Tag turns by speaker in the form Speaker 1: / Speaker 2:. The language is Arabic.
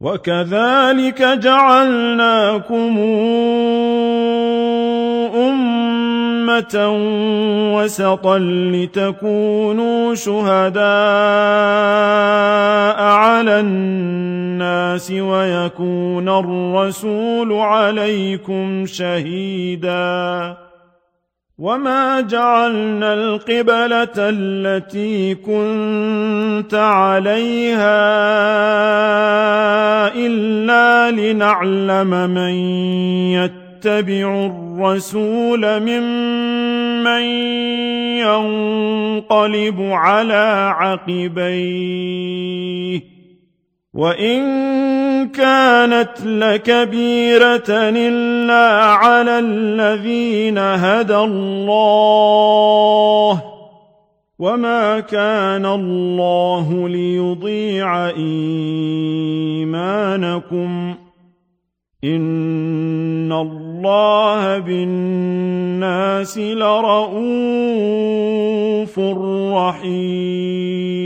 Speaker 1: وكذلك جعلناكم أمة وسطا لتكونوا شهداء على الناس ويكون الرسول عليكم شهيدا وما جعلنا القبلة التي كنت عليها إلا لنعلم من يتبع الرسول ممن ينقلب على عقبيه وإن كانت لكبيرة إلا على الذين هدى الله وما كان الله ليضيع إيمانكم إن الله بالناس لرءوف رحيم